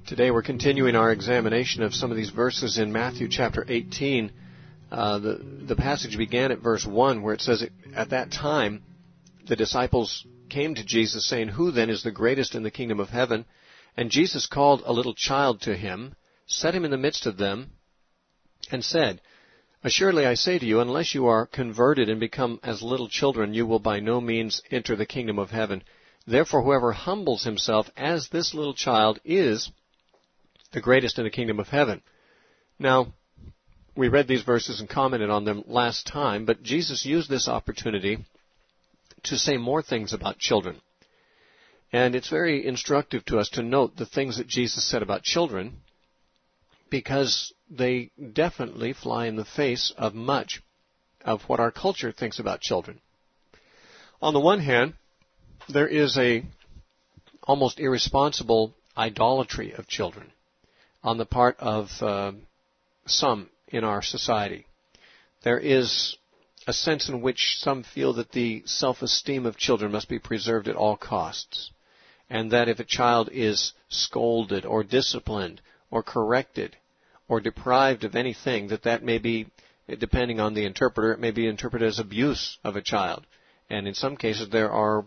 Today we're continuing our examination of some of these verses in Matthew chapter 18. The passage began at verse 1 where it says, "At that time the disciples came to Jesus saying, 'Who then is the greatest in the kingdom of heaven?' And Jesus called a little child to him, set him in the midst of them, and said, 'Assuredly I say to you, unless you are converted and become as little children, you will by no means enter the kingdom of heaven. Therefore whoever humbles himself as this little child is the greatest in the kingdom of heaven.'" Now, we read these verses and commented on them last time, but Jesus used this opportunity to say more things about children. And it's very instructive to us to note the things that Jesus said about children, because they definitely fly in the face of much of what our culture thinks about children. On the one hand, there is a almost irresponsible idolatry of children on the part of some in our society. There is a sense in which some feel that the self-esteem of children must be preserved at all costs, and that if a child is scolded or disciplined or corrected or deprived of anything, that may be, depending on the interpreter, it may be interpreted as abuse of a child. And in some cases there are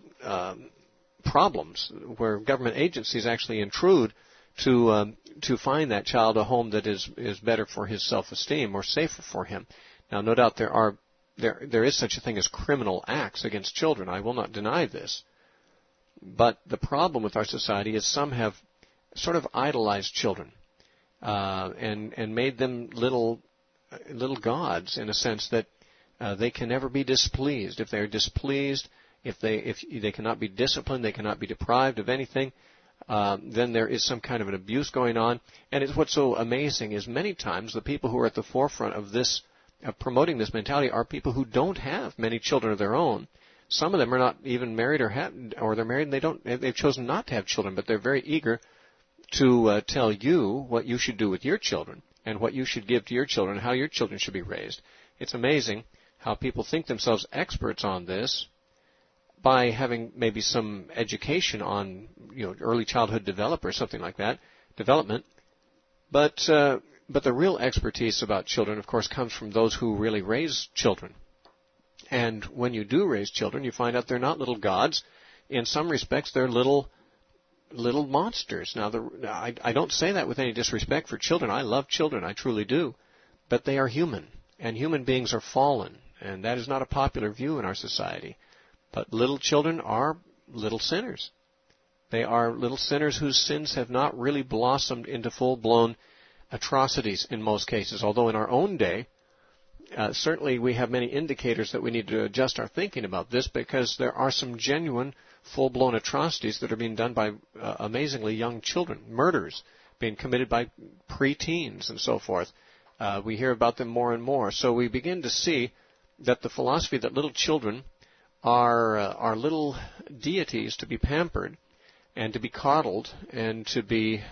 problems where government agencies actually intrude to find that child a home that is better for his self-esteem or safer for him. Now, no doubt there is such a thing as criminal acts against children. I will not deny this. But the problem with our society is some have sort of idolized children and made them little gods, in a sense that they can never be displeased. If they are displeased, if they cannot be disciplined, they cannot be deprived of anything, then there is some kind of an abuse going on. And what's so amazing is many times the people who are at the forefront of this, of promoting this mentality, are people who don't have many children of their own. Some of them are not even married, or they're married and they've chosen not to have children, but they're very eager to tell you what you should do with your children and what you should give to your children, how your children should be raised. It's amazing how people think themselves experts on this by having maybe some education on, early childhood development or something like that, development. But the real expertise about children, of course, comes from those who really raise children. And when you do raise children, you find out they're not little gods. In some respects, they're little monsters. Now, I don't say that with any disrespect for children. I love children. I truly do. But they are human. And human beings are fallen. And that is not a popular view in our society. But little children are little sinners. They are little sinners whose sins have not really blossomed into full-blown atrocities in most cases. Although in our own day, certainly we have many indicators that we need to adjust our thinking about this, because there are some genuine full-blown atrocities that are being done by amazingly young children, murders being committed by preteens and so forth. We hear about them more and more. So we begin to see that the philosophy that little children are little deities to be pampered and to be coddled and to be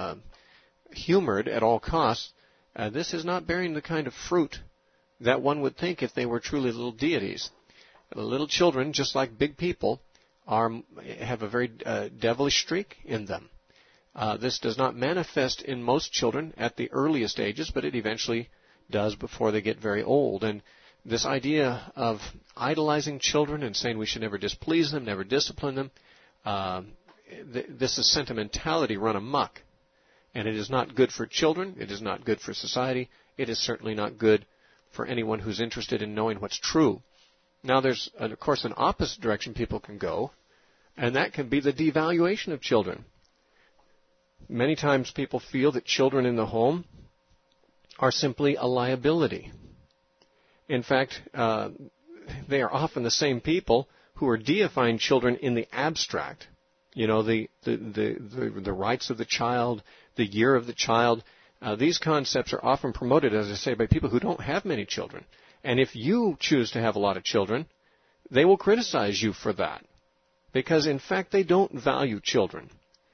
humored at all costs, this is not bearing the kind of fruit that one would think if they were truly little deities. Little children, just like big people, have a very devilish streak in them. This does not manifest in most children at the earliest ages, but it eventually does before they get very old. And this idea of idolizing children and saying we should never displease them, never discipline them, this is sentimentality run amok. And it is not good for children. It is not good for society. It is certainly not good for anyone who's interested in knowing what's true. Now, there's, of course, an opposite direction people can go, and that can be the devaluation of children. Many times people feel that children in the home are simply a liability. In fact, they are often the same people who are deifying children in the abstract. The rights of the child, the year of the child. These concepts are often promoted, as I say, by people who don't have many children. And if you choose to have a lot of children, they will criticize you for that, because in fact they don't value children.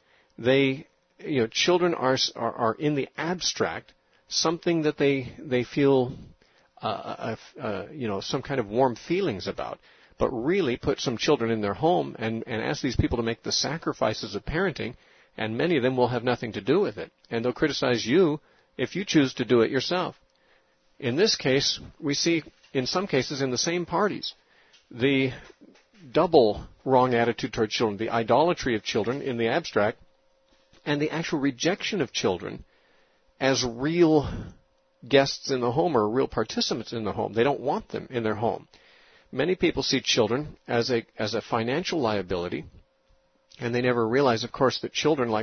Children are in the abstract something that they feel some kind of warm feelings about. But really put some children in their home and ask these people to make the sacrifices of parenting, And many of them will have nothing to do with it. And they'll criticize you if you choose to do it yourself. In this case, we see, in some cases, in the same parties, the double wrong attitude toward children, the idolatry of children in the abstract, and the actual rejection of children as real guests in the home or real participants in the home. They don't want them in their home. Many people see children as a financial liability, and they never realize, of course, that children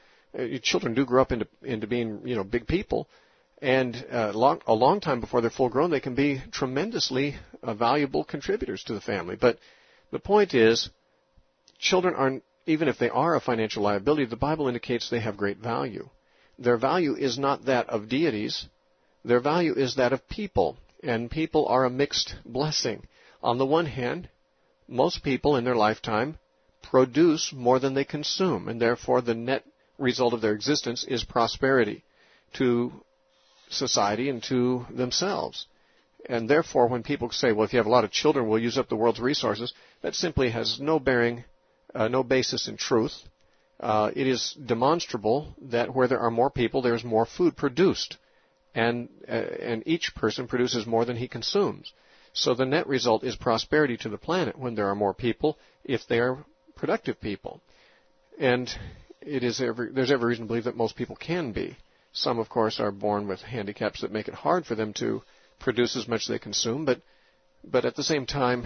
do grow up into being, big people, and a long time before they're full grown, they can be tremendously valuable contributors to the family. But the point is, children aren't, even if they are a financial liability, the Bible indicates they have great value. Their value is not that of deities. Their value is that of people, and people are a mixed blessing. On the one hand, most people in their lifetime produce more than they consume, and therefore the net result of their existence is prosperity to society and to themselves. And therefore, when people say, well, if you have a lot of children, we'll use up the world's resources, that simply has no bearing, no basis in truth. It is demonstrable that where there are more people, there is more food produced, and each person produces more than he consumes. So the net result is prosperity to the planet when there are more people, if they are productive people. And there's every reason to believe that most people can be. Some, of course, are born with handicaps that make it hard for them to produce as much as they consume, but at the same time,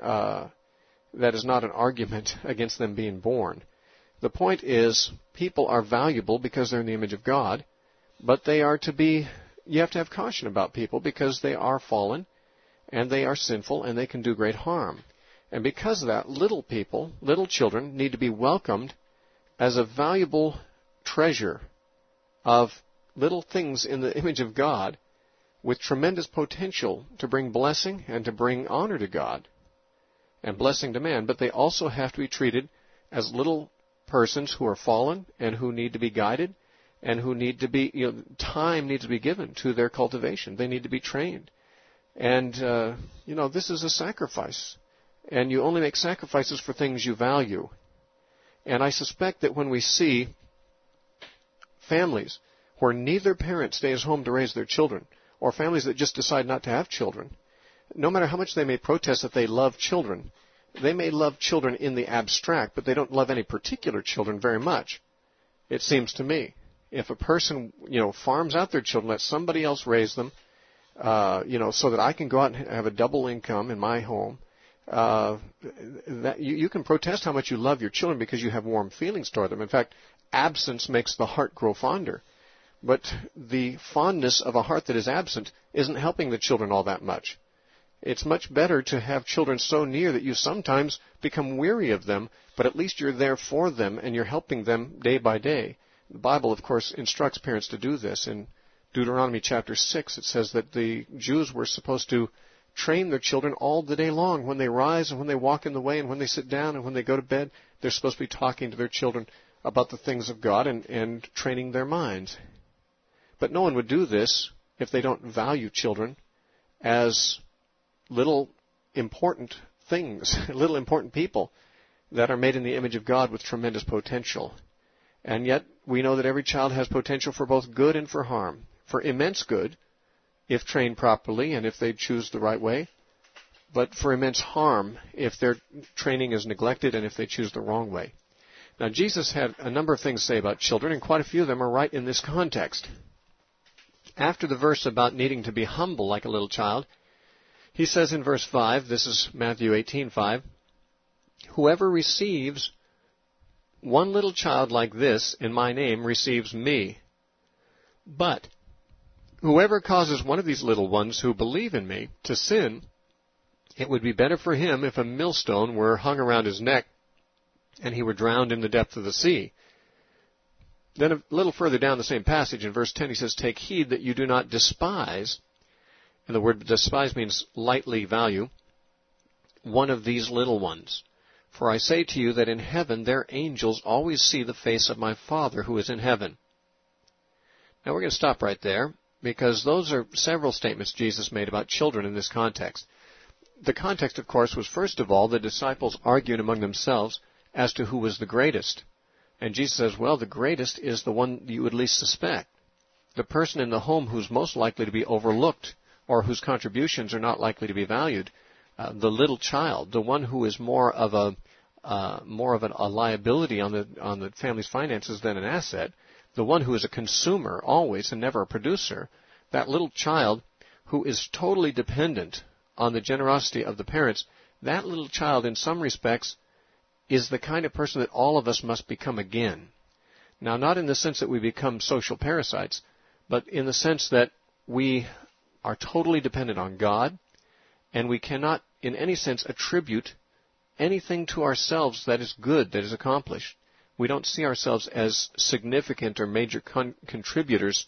that is not an argument against them being born. The point is, people are valuable because they're in the image of God, but you have to have caution about people because they are fallen, and they are sinful, and they can do great harm. And because of that, little people, little children, need to be welcomed as a valuable treasure of little things in the image of God with tremendous potential to bring blessing and to bring honor to God and blessing to man. But they also have to be treated as little persons who are fallen and who need to be guided and who need to be, time needs to be given to their cultivation. They need to be trained. And, this is a sacrifice. And you only make sacrifices for things you value. And I suspect that when we see families where neither parent stays home to raise their children, or families that just decide not to have children, no matter how much they may protest that they love children, they may love children in the abstract, but they don't love any particular children very much, it seems to me. If a person, farms out their children, lets somebody else raise them, so that I can go out and have a double income in my home, that you can protest how much you love your children because you have warm feelings toward them. In fact, absence makes the heart grow fonder. But the fondness of a heart that is absent isn't helping the children all that much. It's much better to have children so near that you sometimes become weary of them, but at least you're there for them and you're helping them day by day. The Bible, of course, instructs parents to do this. In Deuteronomy chapter 6, it says that the Jews were supposed to train their children all the day long. When they rise and when they walk in the way and when they sit down and when they go to bed, they're supposed to be talking to their children about the things of God and training their minds. But no one would do this if they don't value children as little important things, little important people that are made in the image of God with tremendous potential. And yet we know that every child has potential for both good and for harm, for immense good if trained properly and if they choose the right way, but for immense harm if their training is neglected and if they choose the wrong way. Now, Jesus had a number of things to say about children, and quite a few of them are right in this context. After the verse about needing to be humble like a little child, he says in verse 5, this is Matthew 18:5, "Whoever receives one little child like this in my name receives me. But whoever causes one of these little ones who believe in me to sin, it would be better for him if a millstone were hung around his neck and he were drowned in the depth of the sea." Then a little further down the same passage, in verse 10, he says, "Take heed that you do not despise," and the word despise means lightly value, "one of these little ones. For I say to you that in heaven their angels always see the face of my Father who is in heaven." Now we're going to stop right there, because those are several statements Jesus made about children in this context. The context, of course, was first of all the disciples arguing among themselves as to who was the greatest. And Jesus says, well, the greatest is the one you would least suspect. The person in the home who's most likely to be overlooked or whose contributions are not likely to be valued, the little child, the one who is more of a liability on the family's finances than an asset, the one who is a consumer always and never a producer, that little child who is totally dependent on the generosity of the parents, that little child in some respects is the kind of person that all of us must become again. Now, not in the sense that we become social parasites, but in the sense that we are totally dependent on God, and we cannot in any sense attribute anything to ourselves that is good, that is accomplished. We don't see ourselves as significant or major contributors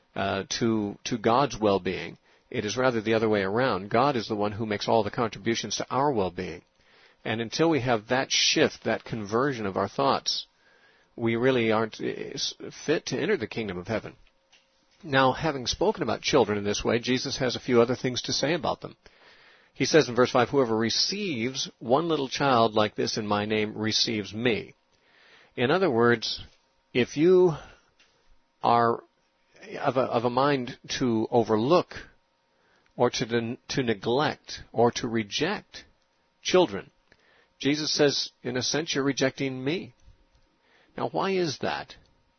to God's well-being. It is rather the other way around. God is the one who makes all the contributions to our well-being. And until we have that shift, that conversion of our thoughts, we really aren't fit to enter the kingdom of heaven. Now, having spoken about children in this way, Jesus has a few other things to say about them. He says in verse 5, whoever receives one little child like this in my name receives me. In other words, if you are of a mind to overlook or to neglect or to reject children, Jesus says, in a sense, you're rejecting me. Now, why is that?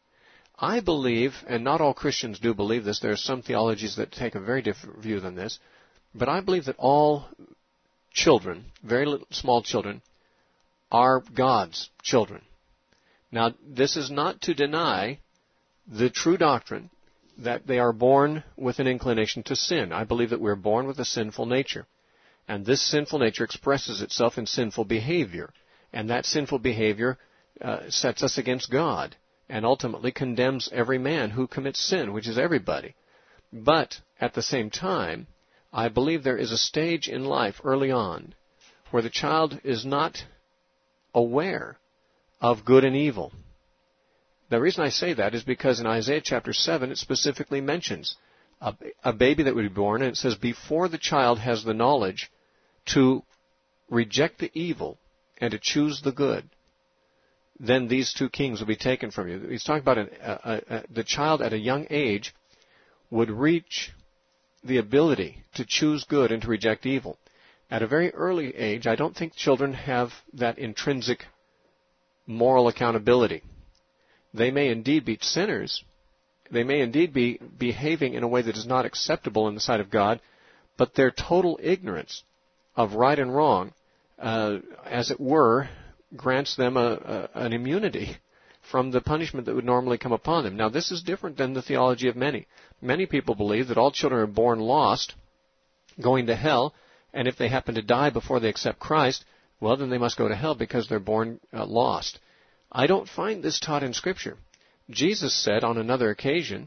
I believe, and not all Christians do believe this, there are some theologies that take a very different view than this, but I believe that all children, very little, small children, are God's children. Now, this is not to deny the true doctrine that they are born with an inclination to sin. I believe that we're born with a sinful nature. And this sinful nature expresses itself in sinful behavior. And that sinful behavior sets us against God and ultimately condemns every man who commits sin, which is everybody. But at the same time, I believe there is a stage in life early on where the child is not aware of good and evil. The reason I say that is because in Isaiah chapter 7 it specifically mentions a baby that would be born, and it says, before the child has the knowledge to reject the evil and to choose the good, then these two kings will be taken from you. He's talking about the child at a young age would reach the ability to choose good and to reject evil. At a very early age, I don't think children have that intrinsic moral accountability. They may indeed be sinners. They may indeed be behaving in a way that is not acceptable in the sight of God, but their total ignorance of right and wrong, as it were, grants them an immunity from the punishment that would normally come upon them. Now, this is different than the theology of many. Many people believe that all children are born lost, going to hell, and if they happen to die before they accept Christ, well, then they must go to hell because they're born lost. I don't find this taught in Scripture. Jesus said on another occasion,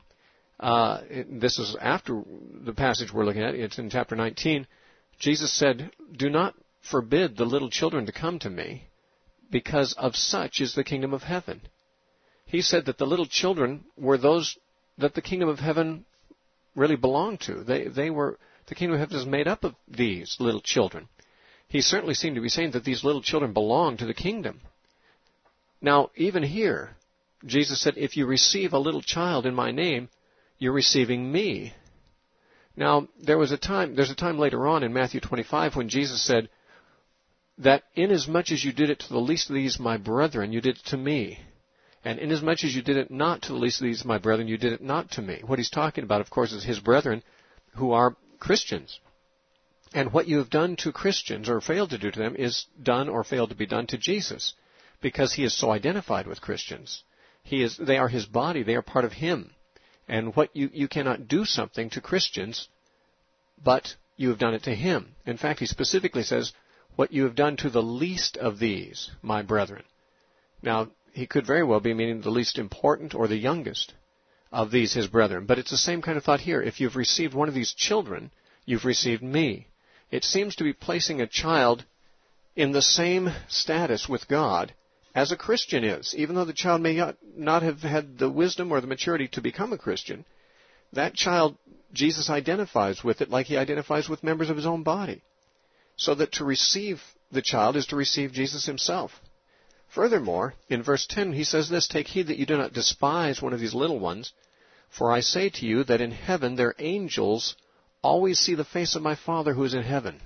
this is after the passage we're looking at, it's in chapter 19, Jesus said, do not forbid the little children to come to me, because of such is the kingdom of heaven. He said that the little children were those that the kingdom of heaven really belonged to. They were, the kingdom of heaven is made up of these little children. He certainly seemed to be saying that these little children belong to the kingdom. Now, even here, Jesus said, if you receive a little child in my name, you're receiving me. Now, there's a time later on in Matthew 25 when Jesus said that inasmuch as you did it to the least of these, my brethren, you did it to me. And inasmuch as you did it not to the least of these, my brethren, you did it not to me. What he's talking about, of course, is his brethren who are Christians. And what you have done to Christians or failed to do to them is done or failed to be done to Jesus, because he is so identified with Christians. They are his body. They are part of him. And what you cannot do something to Christians, but you have done it to him. In fact, he specifically says, what you have done to the least of these, my brethren. Now, he could very well be meaning the least important or the youngest of these, his brethren. But it's the same kind of thought here. If you've received one of these children, you've received me. It seems to be placing a child in the same status with God as a Christian is. Even though the child may not have had the wisdom or the maturity to become a Christian, that child, Jesus identifies with it like he identifies with members of his own body. So that to receive the child is to receive Jesus himself. Furthermore, in verse 10, he says this, "Take heed that you do not despise one of these little ones, for I say to you that in heaven their angels always see the face of my Father who is in heaven."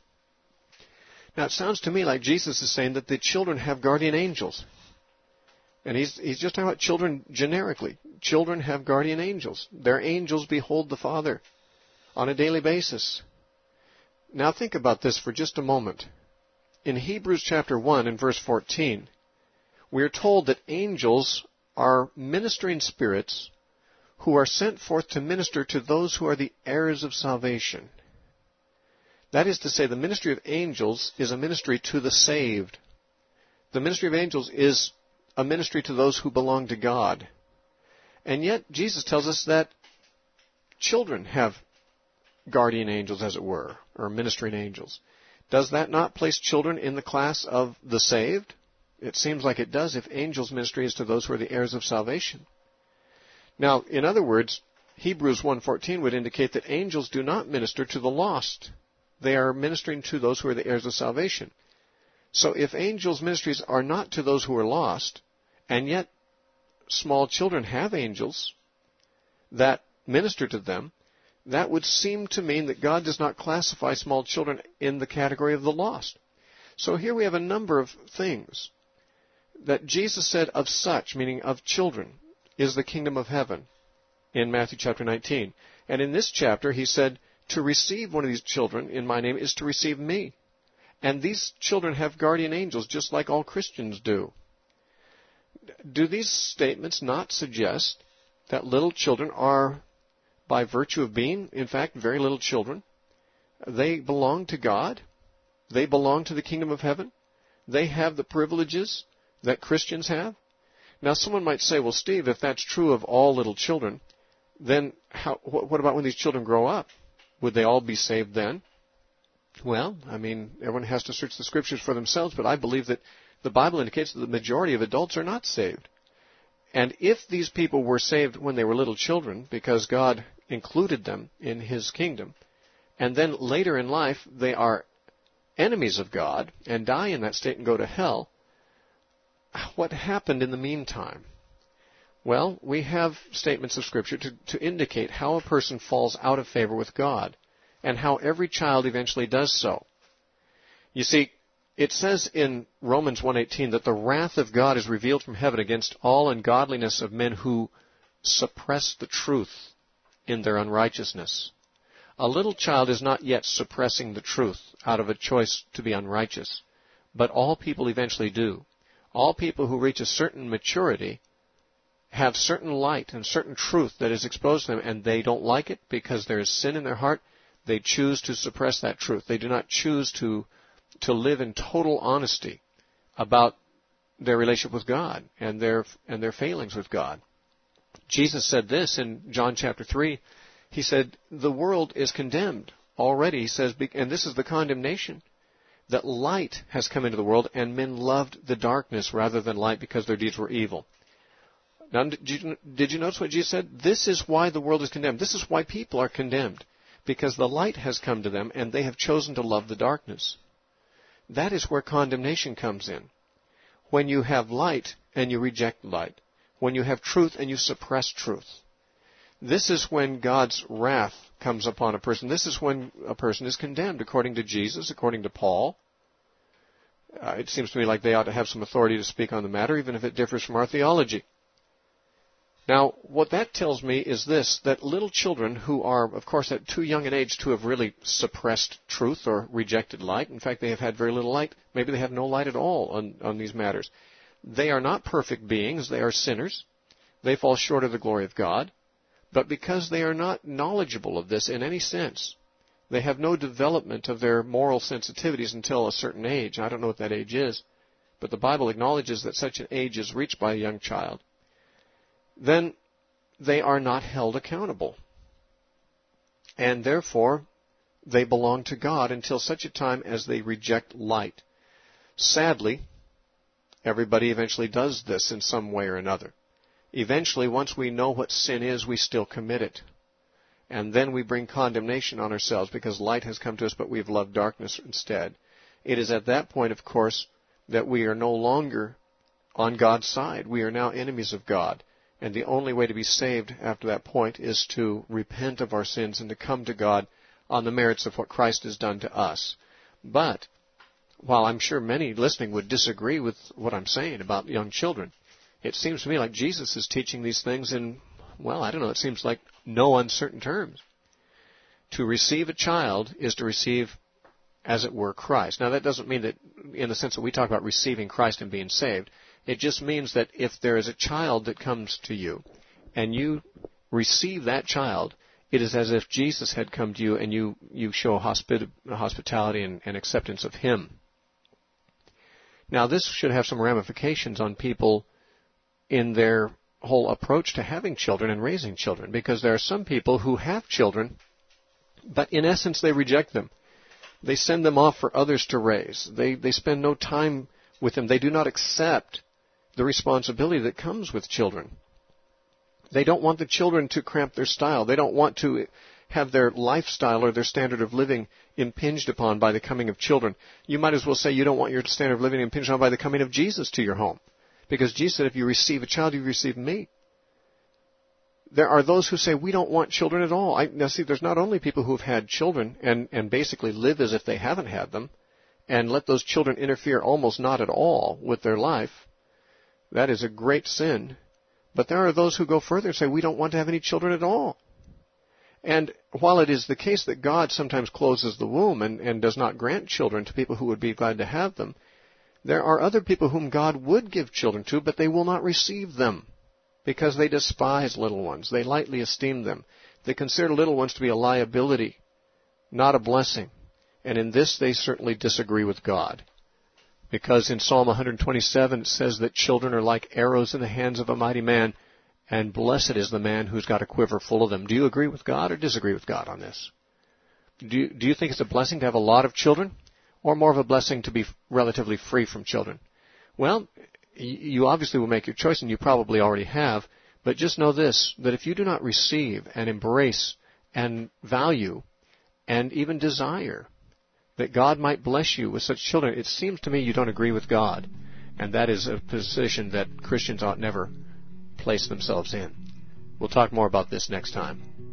Now, it sounds to me like Jesus is saying that the children have guardian angels. And he's just talking about children generically. Children have guardian angels. Their angels behold the Father on a daily basis. Now think about this for just a moment. In Hebrews chapter 1 and verse 14, we are told that angels are ministering spirits who are sent forth to minister to those who are the heirs of salvation. That is to say, the ministry of angels is a ministry to the saved. The ministry of angels is a ministry to those who belong to God. And yet, Jesus tells us that children have guardian angels, as it were, or ministering angels. Does that not place children in the class of the saved? It seems like it does if angels' ministry is to those who are the heirs of salvation. Now, in other words, Hebrews 1:14 would indicate that angels do not minister to the lost. They are ministering to those who are the heirs of salvation. So if angels' ministries are not to those who are lost, and yet small children have angels that minister to them, that would seem to mean that God does not classify small children in the category of the lost. So here we have a number of things that Jesus said of such, meaning of children, is the kingdom of heaven in Matthew chapter 19. And in this chapter he said, to receive one of these children in my name is to receive me. And these children have guardian angels just like all Christians do. Do these statements not suggest that little children are, by virtue of being, in fact, very little children, they belong to God? They belong to the kingdom of heaven? They have the privileges that Christians have? Now, someone might say, well, Steve, if that's true of all little children, then what about when these children grow up? Would they all be saved then? Well, I mean, everyone has to search the Scriptures for themselves, but I believe that the Bible indicates that the majority of adults are not saved. And if these people were saved when they were little children, because God included them in His kingdom, and then later in life they are enemies of God and die in that state and go to hell, what happened in the meantime? Well, we have statements of Scripture to indicate how a person falls out of favor with God, and how every child eventually does so. You see, it says in Romans 1:18 that the wrath of God is revealed from heaven against all ungodliness of men who suppress the truth in their unrighteousness. A little child is not yet suppressing the truth out of a choice to be unrighteous, but all people eventually do. All people who reach a certain maturity have certain light and certain truth that is exposed to them, and they don't like it because there is sin in their heart. They choose to suppress that truth. They do not choose to live in total honesty about their relationship with God and their failings with God. Jesus said this in John chapter 3. He said, the world is condemned already. He says, and this is the condemnation, that light has come into the world, and men loved the darkness rather than light because their deeds were evil. Now, did you notice what Jesus said? This is why the world is condemned. This is why people are condemned, because the light has come to them, and they have chosen to love the darkness. That is where condemnation comes in. When you have light and you reject light. When you have truth and you suppress truth. This is when God's wrath comes upon a person. This is when a person is condemned, according to Jesus, according to Paul. It seems to me like they ought to have some authority to speak on the matter, even if it differs from our theology. Now, what that tells me is this, that little children who are, of course, at too young an age to have really suppressed truth or rejected light, in fact, they have had very little light, maybe they have no light at all on these matters. They are not perfect beings, they are sinners. They fall short of the glory of God. But because they are not knowledgeable of this in any sense, they have no development of their moral sensitivities until a certain age. I don't know what that age is, but the Bible acknowledges that such an age is reached by a young child. Then they are not held accountable. And therefore, they belong to God until such a time as they reject light. Sadly, everybody eventually does this in some way or another. Eventually, once we know what sin is, we still commit it. And then we bring condemnation on ourselves because light has come to us, but we've loved darkness instead. It is at that point, of course, that we are no longer on God's side. We are now enemies of God. And the only way to be saved after that point is to repent of our sins and to come to God on the merits of what Christ has done to us. But while I'm sure many listening would disagree with what I'm saying about young children, it seems to me like Jesus is teaching these things in, well, I don't know, it seems like no uncertain terms. To receive a child is to receive, as it were, Christ. Now, that doesn't mean that in the sense that we talk about receiving Christ and being saved. It just means that if there is a child that comes to you and you receive that child, it is as if Jesus had come to you and you show hospitality and acceptance of him. Now, this should have some ramifications on people in their whole approach to having children and raising children, because there are some people who have children, but in essence they reject them. They send them off for others to raise. They spend no time with them. They do not accept the responsibility that comes with children. They don't want the children to cramp their style. They don't want to have their lifestyle or their standard of living impinged upon by the coming of children. You might as well say you don't want your standard of living impinged on by the coming of Jesus to your home. Because Jesus said, if you receive a child, you receive me. There are those who say, we don't want children at all. Now see, there's not only people who have had children and basically live as if they haven't had them, and let those children interfere almost not at all with their life. That is a great sin. But there are those who go further and say, we don't want to have any children at all. And while it is the case that God sometimes closes the womb and does not grant children to people who would be glad to have them, there are other people whom God would give children to, but they will not receive them because they despise little ones. They lightly esteem them. They consider little ones to be a liability, not a blessing. And in this they certainly disagree with God. Because in Psalm 127 it says that children are like arrows in the hands of a mighty man, and blessed is the man who's got a quiver full of them. Do you agree with God or disagree with God on this? Do you think it's a blessing to have a lot of children, or more of a blessing to be relatively free from children? Well, you obviously will make your choice, and you probably already have, but just know this, that if you do not receive and embrace and value and even desire that God might bless you with such children, it seems to me you don't agree with God, and that is a position that Christians ought never place themselves in. We'll talk more about this next time.